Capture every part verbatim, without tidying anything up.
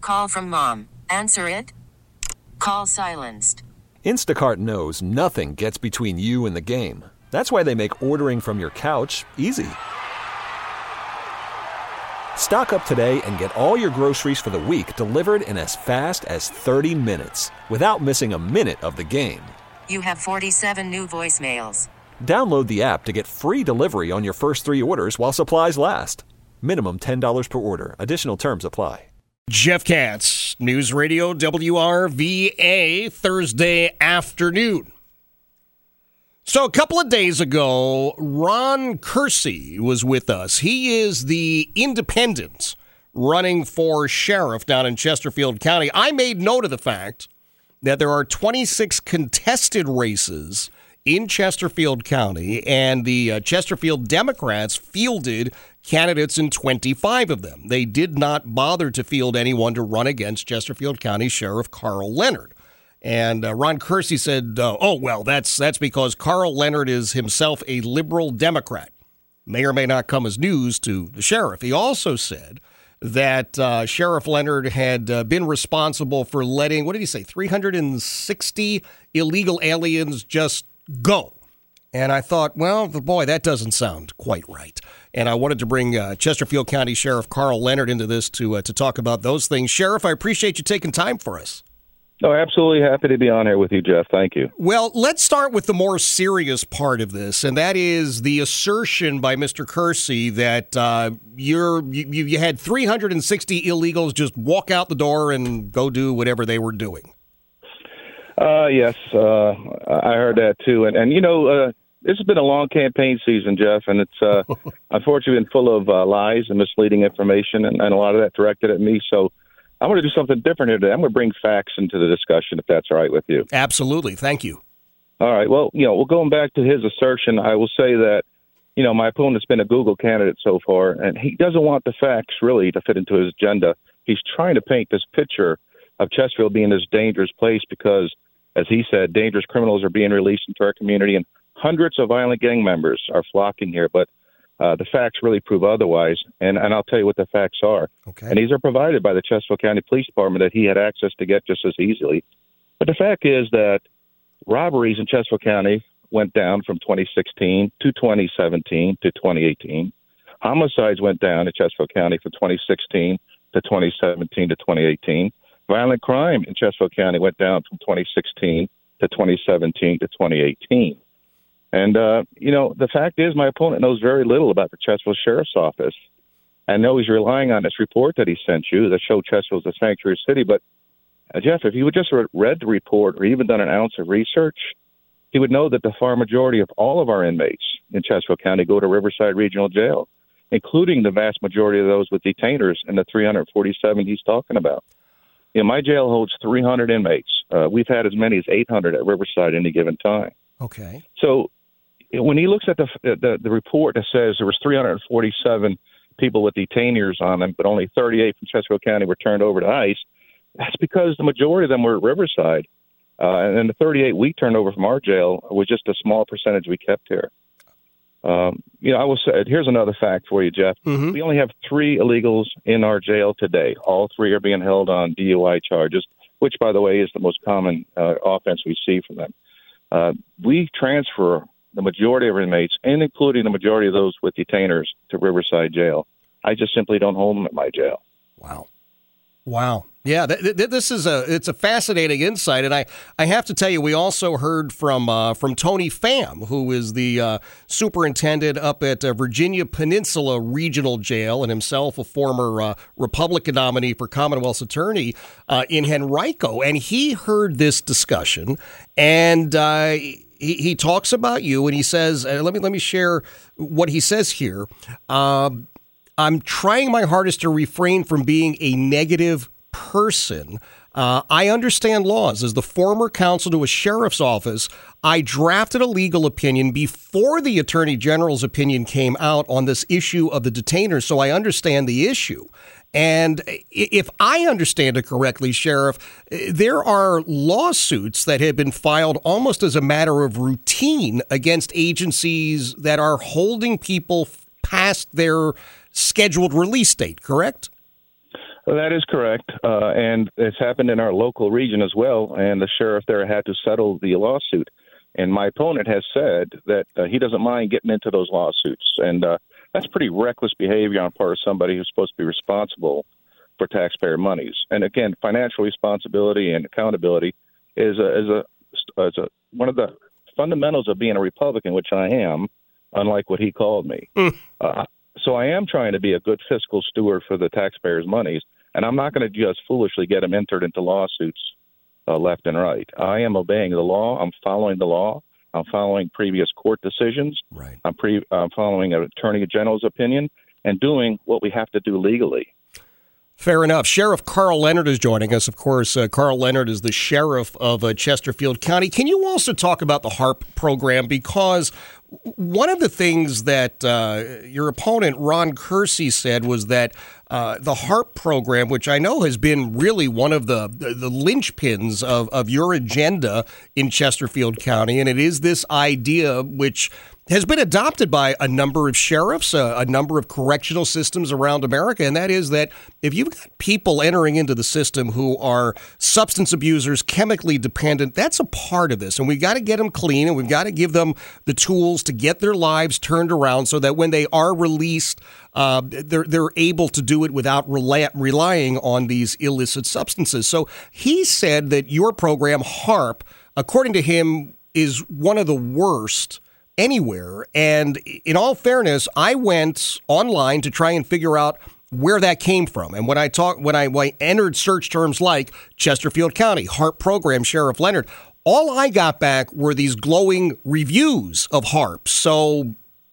Call from mom. Answer it. Call silenced. Instacart knows nothing gets between you and the game. That's why they make ordering from your couch easy. Stock up today and get all your groceries for the week delivered in as fast as thirty minutes without missing a minute of the game. You have forty-seven new voicemails. Download the app to get free delivery on your first three orders while supplies last. Minimum ten dollars per order. Additional terms apply. Jeff Katz, News Radio W R V A, Thursday afternoon. So a couple of days ago, Ron Kersey was with us. He is the independent running for sheriff down in Chesterfield County. I made note of the fact that there are twenty-six contested races in Chesterfield County, and the uh, Chesterfield Democrats fielded candidates in twenty-five of them. They did not bother to field anyone to run against Chesterfield County Sheriff Carl Leonard. And uh, Ron Kersey said, uh, oh, well, that's that's because Carl Leonard is himself a liberal Democrat. May or may not come as news to the sheriff. He also said that uh, Sheriff Leonard had uh, been responsible for letting, what did he say, three hundred sixty illegal aliens just go. And I thought, well, boy, that doesn't sound quite right. And I wanted to bring uh, Chesterfield County Sheriff Carl Leonard into this to uh, to talk about those things. Sheriff, I appreciate you taking time for us. Oh, absolutely happy to be on here with you, Jeff. Thank you. Well, let's start with the more serious part of this, and that is the assertion by Mister Kersey that uh, you're you, you had three hundred sixty illegals just walk out the door and go do whatever they were doing. Uh, yes, uh, I heard that too. And, and you know, uh, this has been a long campaign season, Jeff, and it's uh, unfortunately been full of uh, lies and misleading information, and, and a lot of that directed at me. So I want to do something different here today. I'm going to bring facts into the discussion, if that's all right with you. Absolutely. Thank you. All right. Well, you know, well, going back to his assertion, I will say that, you know, my opponent's been a Google candidate so far, and he doesn't want the facts really to fit into his agenda. He's trying to paint this picture of Chesterfield being this dangerous place because, as he said, dangerous criminals are being released into our community, and hundreds of violent gang members are flocking here. But uh, the facts really prove otherwise, and, and I'll tell you what the facts are. Okay. And these are provided by the Chesterfield County Police Department that he had access to get just as easily. But the fact is that robberies in Chesterfield County went down from twenty sixteen to twenty seventeen to twenty eighteen. Homicides went down in Chesterfield County from twenty sixteen to twenty seventeen to twenty eighteen. Violent crime in Chesterfield County went down from twenty sixteen to twenty seventeen to twenty eighteen. And, uh, you know, the fact is my opponent knows very little about the Chesterfield Sheriff's Office. I know he's relying on this report that he sent you that showed Chesterfield's a sanctuary city. But, uh, Jeff, if he would just read the report or even done an ounce of research, he would know that the far majority of all of our inmates in Chesterfield County go to Riverside Regional Jail, including the vast majority of those with detainers in the three hundred forty-seven he's talking about. You know, my jail holds three hundred inmates. Uh, we've had as many as eight hundred at Riverside any given time. Okay. So when he looks at the, the the report that says there was three hundred forty-seven people with detainers on them, but only thirty-eight from Chesterfield County were turned over to ICE, that's because the majority of them were at Riverside. Uh, and then the thirty-eight we turned over from our jail was just a small percentage we kept here. Um, you know, I will say, here's another fact for you, Jeff. Mm-hmm. We only have three illegals in our jail today. All three are being held on D U I charges, which, by the way, is the most common uh, offense we see from them. Uh, we transfer the majority of our inmates, and including the majority of those with detainers, to Riverside Jail. I just simply don't hold them at my jail. Wow. Wow. Yeah, th- th- this is a it's a fascinating insight, and I, I have to tell you, we also heard from uh, from Tony Pham, who is the uh, superintendent up at uh, Virginia Peninsula Regional Jail, and himself a former uh, Republican nominee for Commonwealth's attorney uh, in Henrico, and he heard this discussion, and uh, he, he talks about you, and he says, uh, let me let me share what he says here. Uh, I'm trying my hardest to refrain from being a negative person. Uh, I understand laws. As the former counsel to a sheriff's office, I drafted a legal opinion before the attorney general's opinion came out on this issue of the detainers, so I understand the issue. And if I understand it correctly, Sheriff, there are lawsuits that have been filed almost as a matter of routine against agencies that are holding people past their scheduled release date, correct? Well, that is correct, uh, and it's happened in our local region as well, and the sheriff there had to settle the lawsuit. And my opponent has said that uh, he doesn't mind getting into those lawsuits, and uh, that's pretty reckless behavior on part of somebody who's supposed to be responsible for taxpayer monies. And again, financial responsibility and accountability is a, is a, is a one of the fundamentals of being a Republican, which I am, unlike what he called me. Mm. Uh, so I am trying to be a good fiscal steward for the taxpayers' monies. And I'm not going to just foolishly get them entered into lawsuits uh, left and right. I am obeying the law. I'm following the law. I'm following previous court decisions. Right. I'm, pre- I'm following an attorney general's opinion and doing what we have to do legally. Fair enough. Sheriff Carl Leonard is joining us. Of course, uh, Carl Leonard is the sheriff of uh, Chesterfield County. Can you also talk about the HARP program? Because one of the things that uh, your opponent, Ron Kersey, said was that uh, the HARP program, which I know has been really one of the, the, the linchpins of, of your agenda in Chesterfield County, and it is this idea which has been adopted by a number of sheriffs, a, a number of correctional systems around America, and that is that if you've got people entering into the system who are substance abusers, chemically dependent, that's a part of this. And we've got to get them clean, and we've got to give them the tools to get their lives turned around so that when they are released, uh, they're, they're able to do it without rely, relying on these illicit substances. So he said that your program, HARP, according to him, is one of the worst anywhere. And in all fairness, I went online to try and figure out where that came from. And when I talk, when I, when I entered search terms like Chesterfield County, HARP program, Sheriff Leonard, all I got back were these glowing reviews of HARP. So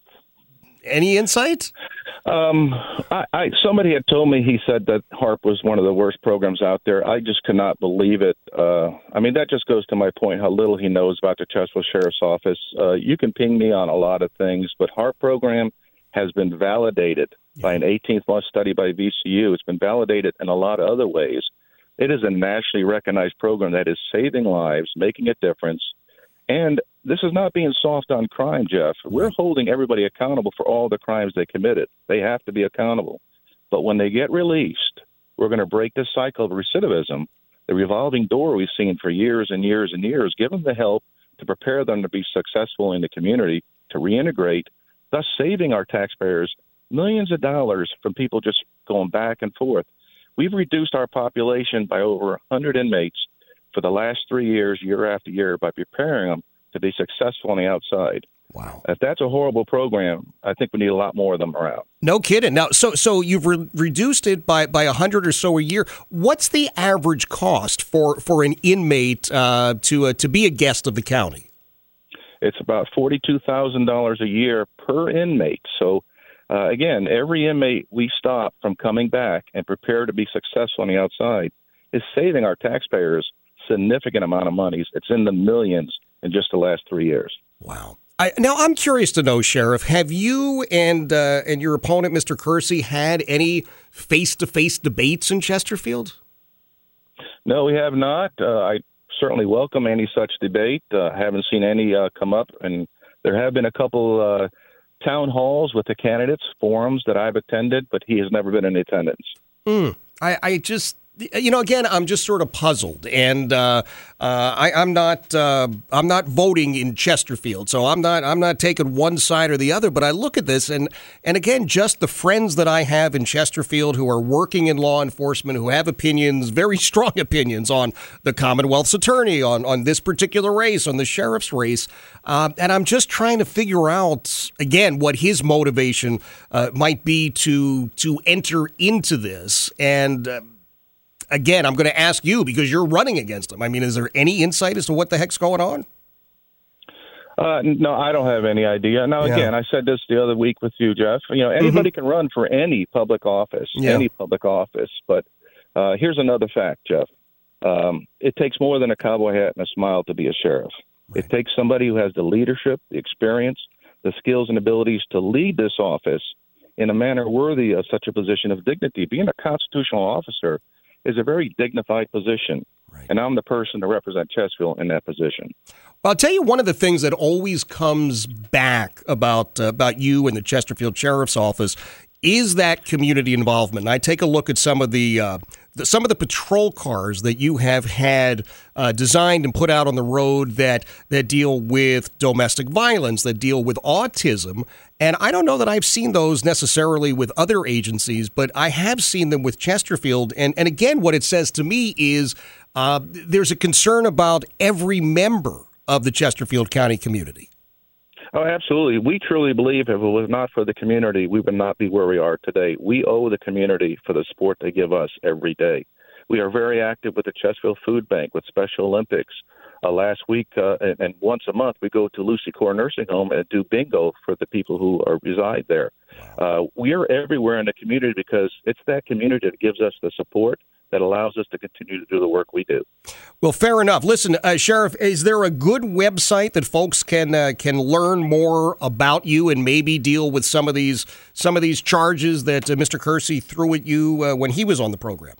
any insight? Um, I, I somebody had told me, he said that HARP was one of the worst programs out there. I just could not believe it. Uh, I mean, that just goes to my point how little he knows about the Chesterfield Sheriff's Office. Uh, you can ping me on a lot of things, but HARP program has been validated by an eighteenth month study by V C U. It's been validated in a lot of other ways. It is a nationally recognized program that is saving lives, making a difference. And this is not being soft on crime, Jeff. We're holding everybody accountable for all the crimes they committed. They have to be accountable. But when they get released, we're going to break this cycle of recidivism, the revolving door we've seen for years and years and years, give them the help to prepare them to be successful in the community, to reintegrate, thus saving our taxpayers millions of dollars from people just going back and forth. We've reduced our population by over one hundred inmates for the last three years, year after year, by preparing them to be successful on the outside. Wow. If that's a horrible program, I think we need a lot more of them around. No kidding. Now, so so you've re- reduced it by by a hundred or so a year. What's the average cost for, for an inmate uh, to uh, to be a guest of the county? It's about forty-two thousand dollars a year per inmate. So, uh, again, every inmate we stop from coming back and prepare to be successful on the outside is saving our taxpayers significant amount of monies. It's in the millions in just the last three years. Wow. I, now, I'm curious to know, Sheriff, have you and uh, and your opponent, Mister Kersey, had any face-to-face debates in Chesterfield? No, we have not. Uh, I certainly welcome any such debate. I uh, haven't seen any uh, come up, and there have been a couple uh, town halls with the candidates, forums that I've attended, but he has never been in attendance. Mm, I, I just... You know, again, I'm just sort of puzzled, and uh, uh, I, I'm not uh, I'm not voting in Chesterfield, so I'm not I'm not taking one side or the other. But I look at this, and and again, just the friends that I have in Chesterfield who are working in law enforcement, who have opinions, very strong opinions on the Commonwealth's attorney, on on this particular race, on the sheriff's race, uh, and I'm just trying to figure out again what his motivation uh, might be to to enter into this, and. Uh, Again, I'm going to ask you because you're running against him. I mean, is there any insight as to what the heck's going on? Uh, no, I don't have any idea. Now, yeah. Again, I said this the other week with you, Jeff. You know, anybody mm-hmm. can run for any public office, yeah. any public office. But uh, here's another fact, Jeff. Um, it takes more than a cowboy hat and a smile to be a sheriff. Right. It takes somebody who has the leadership, the experience, the skills and abilities to lead this office in a manner worthy of such a position of dignity. Being a constitutional officer is a very dignified position, right. And I'm the person to represent Chesterfield in that position. Well, I'll tell you one of the things that always comes back about uh, about you and the Chesterfield Sheriff's Office is that community involvement. And I take a look at some of the, uh, the some of the patrol cars that you have had uh, designed and put out on the road that that deal with domestic violence, that deal with autism. And I don't know that I've seen those necessarily with other agencies, but I have seen them with Chesterfield. And, and again, what it says to me is uh, there's a concern about every member of the Chesterfield County community. Oh, absolutely. We truly believe if it was not for the community, we would not be where we are today. We owe the community for the support they give us every day. We are very active with the Chesterfield Food Bank, with Special Olympics. Uh, last week, uh, and, and once a month, we go to Lucy Core Nursing Home and do bingo for the people who are, reside there. Uh, we are everywhere in the community because it's that community that gives us the support that allows us to continue to do the work we do. Well, fair enough. Listen, uh, Sheriff, is there a good website that folks can uh, can learn more about you and maybe deal with some of these some of these charges that uh, Mister Kersey threw at you uh, when he was on the program?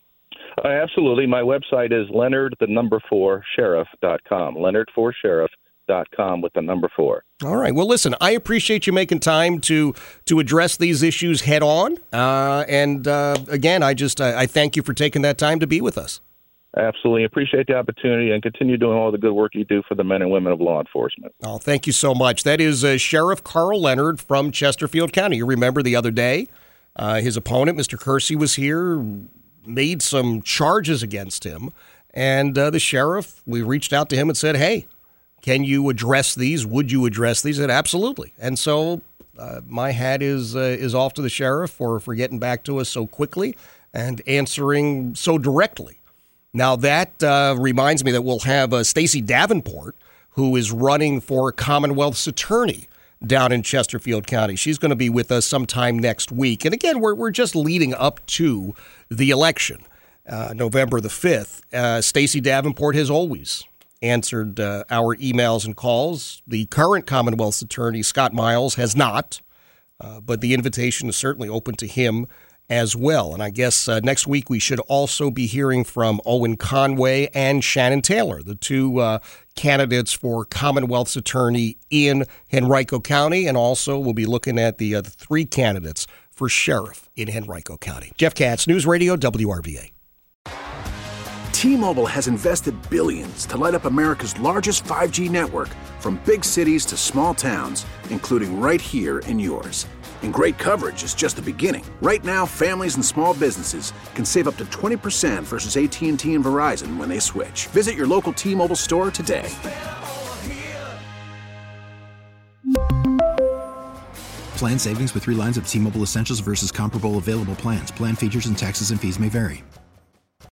Uh, absolutely. My website is Leonard, the number four, sheriff dot com. Leonard four sheriff dot com with the number four. All right. Well, listen, I appreciate you making time to to address these issues head on. Uh, and uh, again, I just I, I thank you for taking that time to be with us. Absolutely. Appreciate the opportunity and continue doing all the good work you do for the men and women of law enforcement. Oh, thank you so much. That is uh, Sheriff Carl Leonard from Chesterfield County. You remember the other day, uh, his opponent, Mister Kersey, was here, made some charges against him. And uh, the sheriff, we reached out to him and said, hey, can you address these? Would you address these? He said, absolutely. And so uh, my hat is uh, is off to the sheriff for, for getting back to us so quickly and answering so directly. Now, that uh, reminds me that we'll have uh, Stacey Davenport, who is running for Commonwealth's attorney down in Chesterfield County. She's going to be with us sometime next week. And again, we're we're just leading up to the election, uh, November the fifth. Uh, Stacey Davenport has always answered uh, our emails and calls. The current Commonwealth's attorney, Scott Miles, has not, uh, but the invitation is certainly open to him as well. And I guess uh, next week we should also be hearing from Owen Conway and Shannon Taylor, the two uh, candidates for Commonwealth's attorney in Henrico County. And also we'll be looking at the, uh, the three candidates for sheriff in Henrico County. Jeff Katz, News Radio, W R V A. T-Mobile has invested billions to light up America's largest five G network, from big cities to small towns, including right here in yours. And great coverage is just the beginning. Right now, families and small businesses can save up to twenty percent versus A T and T and Verizon when they switch. Visit your local T-Mobile store today. Plan savings with three lines of T-Mobile Essentials versus comparable available plans. Plan features and taxes and fees may vary.